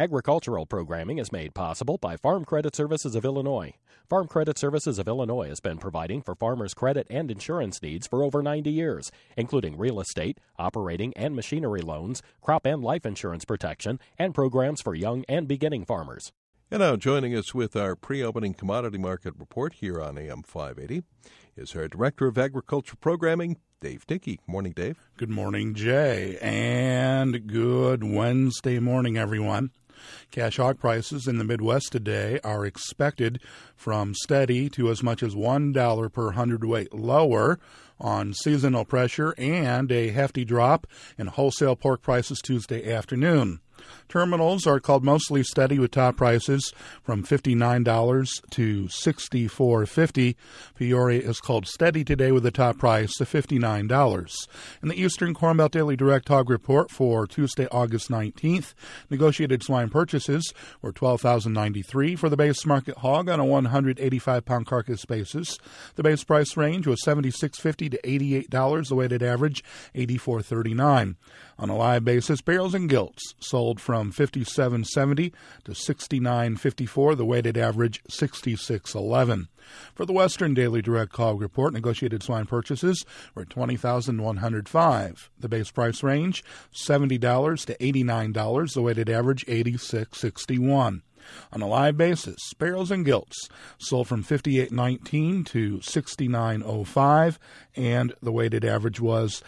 Agricultural programming is made possible by Farm Credit Services of Illinois. Farm Credit Services of Illinois has been providing for farmers' credit and insurance needs for over 90 years, including real estate, operating and machinery loans, crop and life insurance protection, and programs for young and beginning farmers. And now joining us with our pre-opening commodity market report here on AM 580 is our Director of Agriculture Programming, Dave Dickey. Morning, Dave. Good morning, Jay, and good Wednesday morning, everyone. Cash hog prices in the Midwest today are expected from steady to as much as $1 per hundredweight lower on seasonal pressure and a hefty drop in wholesale pork prices Tuesday afternoon. Terminals are called mostly steady with top prices from $59 to $64.50. Peoria is called steady today with a top price of $59. In the Eastern Corn Belt Daily Direct Hog Report for Tuesday, August 19th, negotiated swine purchases were $12,093 for the base market hog on a 185-pound carcass basis. The base price range was $76.50 to $88, the weighted average $84.39. On a live basis, barrels and gilts sold from $57.70 to $69.54, the weighted average $66.11. For the Western Daily Direct Hog Report, negotiated swine purchases were $20,105. The base price range $70 to $89, the weighted average $86.61. On a live basis, barrels and gilts sold from $58.19 to $69.05, and the weighted average was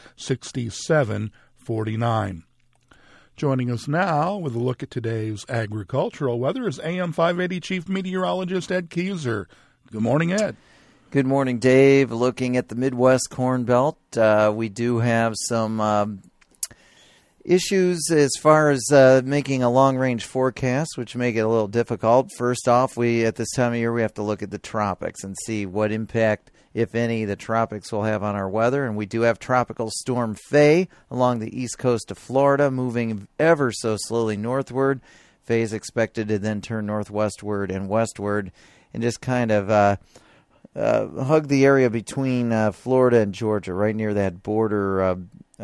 $67.49. Joining us now with a look at today's agricultural weather is AM 580 Chief Meteorologist Ed Keyser. Good morning, Ed. Good morning, Dave. Looking at the Midwest Corn Belt, we do have some issues as far as making a long-range forecast, which make it a little difficult. First off, at this time of year, we have to look at the tropics and see what impact, if any, the tropics will have on our weather. And we do have Tropical Storm Faye along the east coast of Florida, moving ever so slowly northward. Faye is expected to then turn northwestward and westward and just kind of hug the area between Florida and Georgia, right near that border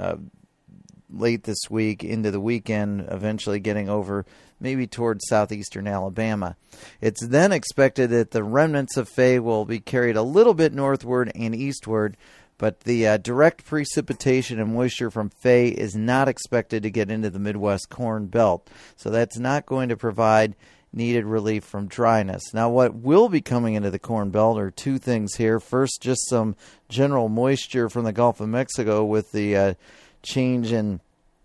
late this week into the weekend, eventually getting over maybe towards southeastern Alabama. It's then expected that the remnants of Faye will be carried a little bit northward and eastward, but the direct precipitation and moisture from Faye is not expected to get into the Midwest Corn Belt. So that's not going to provide needed relief from dryness. Now, what will be coming into the Corn Belt are two things here. First, just some general moisture from the Gulf of Mexico with the change in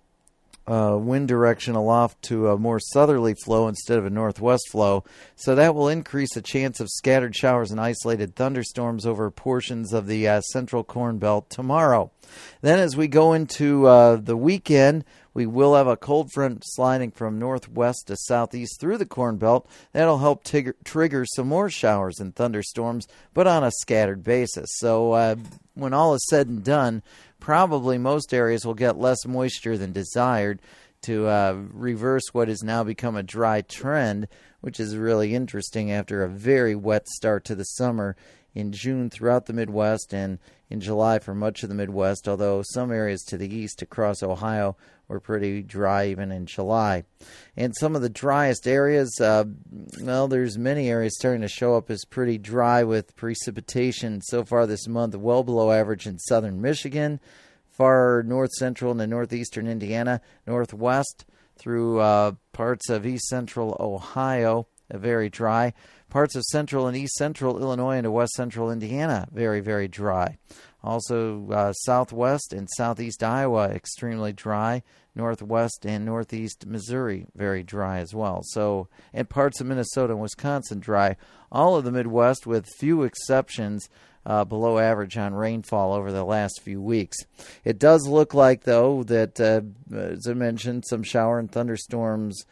wind direction aloft to a more southerly flow instead of a northwest flow. So that will increase the chance of scattered showers and isolated thunderstorms over portions of the central Corn Belt tomorrow. Then as we go into the weekend, we will have a cold front sliding from northwest to southeast through the Corn Belt. That'll help trigger some more showers and thunderstorms, but on a scattered basis. So when all is said and done, probably most areas will get less moisture than desired to reverse what has now become a dry trend, which is really interesting after a very wet start to the summer in June throughout the Midwest and in July for much of the Midwest, although some areas to the east across Ohio were pretty dry even in July. And some of the driest areas, there's many areas starting to show up as pretty dry with precipitation so far this month, well below average in southern Michigan, far north central into northeastern Indiana, northwest through parts of east central Ohio, very dry. Parts of central and east central Illinois into west central Indiana, very, very dry. Also, southwest and southeast Iowa, extremely dry. Northwest and northeast Missouri, very dry as well. So, and parts of Minnesota and Wisconsin, dry. All of the Midwest, with few exceptions, below average on rainfall over the last few weeks. It does look like, though, that, as I mentioned, some showers and thunderstorms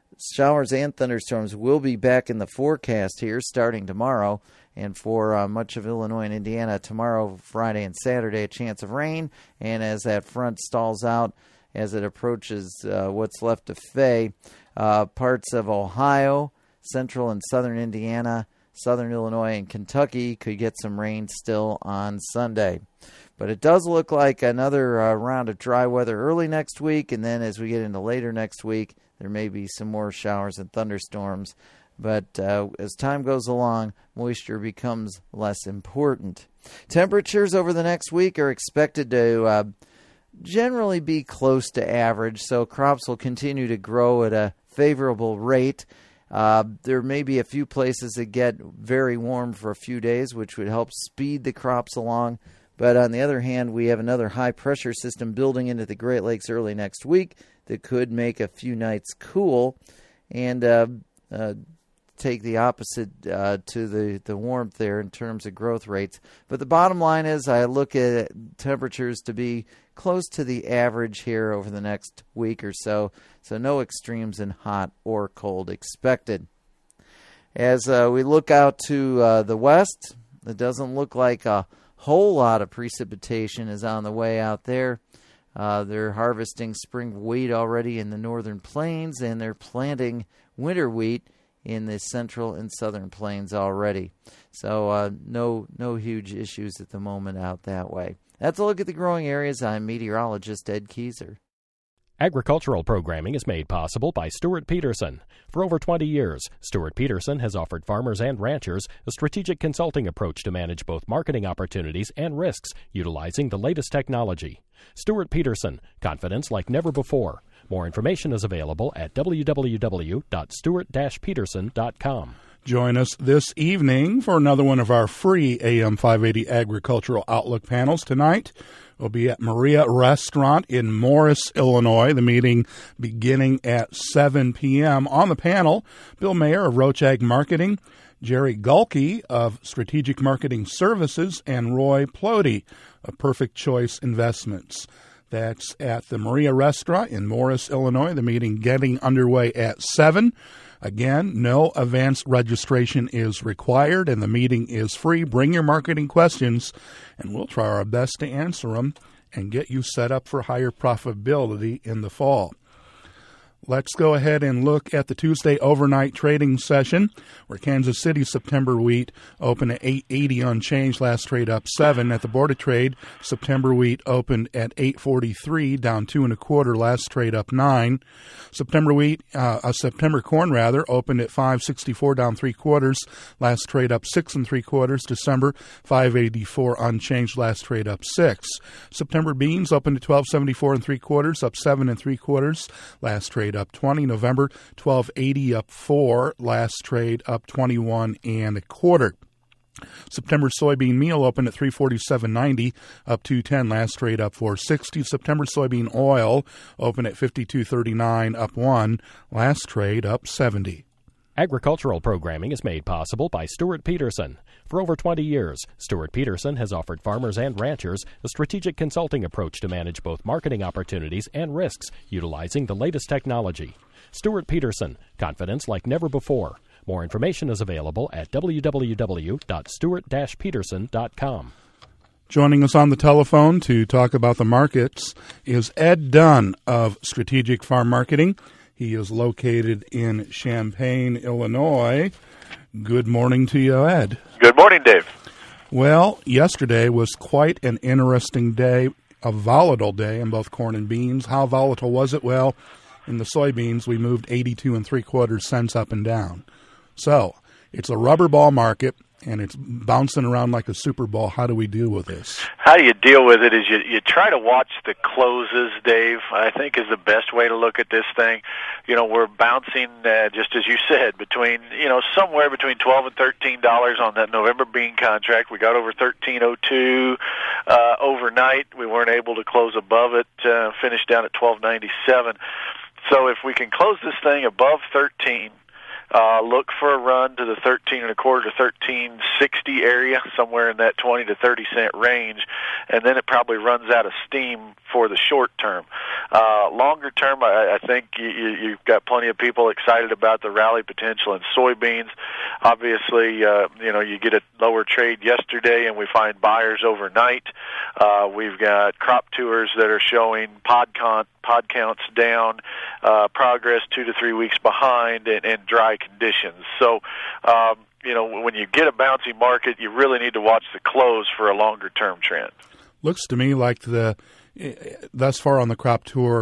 will be back in the forecast here starting tomorrow. And for much of Illinois and Indiana, tomorrow, Friday, and Saturday, a chance of rain. And as that front stalls out, as it approaches what's left of Faye, parts of Ohio, central and southern Indiana, southern Illinois, and Kentucky could get some rain still on Sunday. But it does look like another round of dry weather early next week, and then as we get into later next week, there may be some more showers and thunderstorms. But as time goes along, moisture becomes less important. Temperatures over the next week are expected to generally be close to average, so crops will continue to grow at a favorable rate. There may be a few places that get very warm for a few days, which would help speed the crops along. But on the other hand, we have another high-pressure system building into the Great Lakes early next week that could make a few nights cool and take the opposite to the warmth there in terms of growth rates. But the bottom line is I look at temperatures to be close to the average here over the next week or so. So no extremes in hot or cold expected. As we look out to the west, it doesn't look like a whole lot of precipitation is on the way out there. They're harvesting spring wheat already in the northern plains, and they're planting winter wheat in the central and southern plains already. So no huge issues at the moment out that way. That's a look at the growing areas. I'm meteorologist Ed Kieser. Agricultural programming is made possible by Stuart Peterson. For over 20 years, Stuart Peterson has offered farmers and ranchers a strategic consulting approach to manage both marketing opportunities and risks utilizing the latest technology. Stuart Peterson, confidence like never before. More information is available at www.stuart-peterson.com. Join us this evening for another one of our free AM 580 Agricultural Outlook panels. Tonight, we'll be at Maria Restaurant in Morris, Illinois. The meeting beginning at 7 p.m. On the panel, Bill Mayer of Roach Ag Marketing, Jerry Gulke of Strategic Marketing Services, and Roy Plody of Perfect Choice Investments. That's at the Maria Restaurant in Morris, Illinois. The meeting getting underway at 7. Again, no advance registration is required, and the meeting is free. Bring your marketing questions, and we'll try our best to answer them and get you set up for higher profitability in the fall. Let's go ahead and look at the Tuesday overnight trading session, where Kansas City September wheat opened at $8.80 unchanged, last trade up 7. At the Board of Trade, September wheat opened at $8.43, down 2 1/4, last trade up 9. September corn opened at $5.64, down 3/4, last trade up 6 3/4. December $5.84 unchanged, last trade up 6. September beans opened at $12.74 3/4, up 7 3/4, last trade up 20. November $12.80 up 4, last trade up 21 1/4. September soybean meal opened at $347.90, up 210, last trade up 460. September soybean oil opened at $52.39, up 1, last trade up 70. Agricultural programming is made possible by Stuart Peterson. For over 20 years, Stuart Peterson has offered farmers and ranchers a strategic consulting approach to manage both marketing opportunities and risks utilizing the latest technology. Stuart Peterson, confidence like never before. More information is available at www.stuart-peterson.com. Joining us on the telephone to talk about the markets is Ed Dunn of Strategic Farm Marketing. He is located in Champaign, Illinois. Good morning to you, Ed. Good morning, Dave. Well, yesterday was quite an interesting day, a volatile day in both corn and beans. How volatile was it? Well, in the soybeans, we moved 82 3/4 cents up and down. So it's a rubber ball market, and it's bouncing around like a Super Bowl. How do we deal with this? How you deal with it is you try to watch the closes, Dave, I think is the best way to look at this thing. You know, we're bouncing, just as you said, between, somewhere between $12 and $13 on that November bean contract. We got over $13.02 overnight. We weren't able to close above it, finished down at $12.97. So if we can close this thing above 13, look for a run to the 13 1/4 to 13.60 area, somewhere in that 20 to 30 cent range, and then it probably runs out of steam for the short term. Longer term, I think you've got plenty of people excited about the rally potential in soybeans. Obviously, you get a lower trade yesterday, and we find buyers overnight. We've got crop tours that are showing pod counts down, progress 2 to 3 weeks behind, and dry conditions. So, when you get a bouncy market, you really need to watch the close for a longer-term trend. Looks to me like thus far on the crop tour,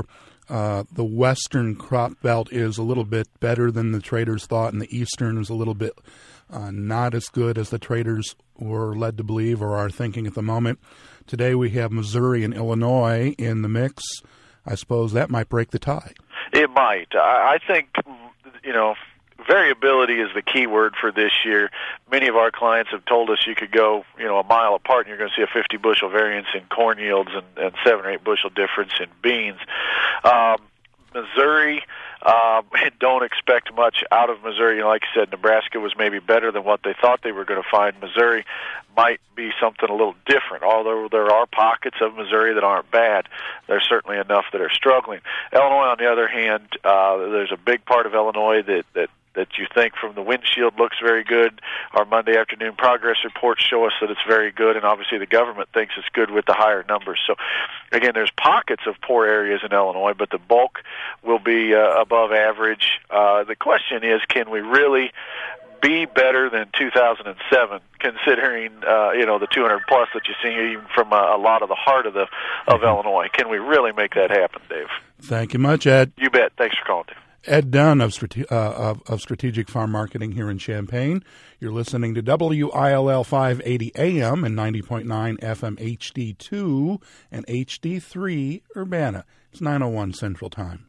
The western crop belt is a little bit better than the traders thought, and the eastern is a little bit not as good as the traders were led to believe or are thinking at the moment. Today we have Missouri and Illinois in the mix. I suppose that might break the tie. It might. I think, variability is the key word for this year. Many of our clients have told us you could go, a mile apart and you're going to see a 50 bushel variance in corn yields and 7 or 8 bushel difference in beans. Missouri, don't expect much out of Missouri. Like I said, Nebraska was maybe better than what they thought they were going to find. Missouri might be something a little different. Although there are pockets of Missouri that aren't bad, there's certainly enough that are struggling. Illinois, on the other hand, there's a big part of Illinois that you think from the windshield looks very good. Our Monday afternoon progress reports show us that it's very good, and obviously the government thinks it's good with the higher numbers. So, again, there's pockets of poor areas in Illinois, but the bulk will be above average. The question is, can we really be better than 2007, considering the 200 plus that you see even from a lot of the heart of Illinois? Can we really make that happen, Dave? Thank you much, Ed. You bet. Thanks for calling, Dave. Ed Dunn of Strategic Farm Marketing here in Champaign. You're listening to WILL 580 AM and 90.9 FM HD2 and HD3 Urbana. It's 9:01 Central Time.